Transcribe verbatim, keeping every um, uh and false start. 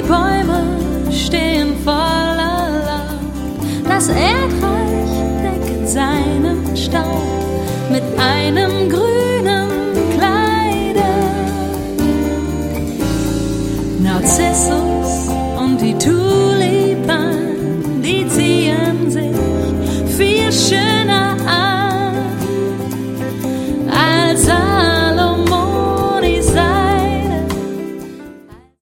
Bäume stehen voller Laub. Das Erdreich deckt seinen Staub mit einem grünen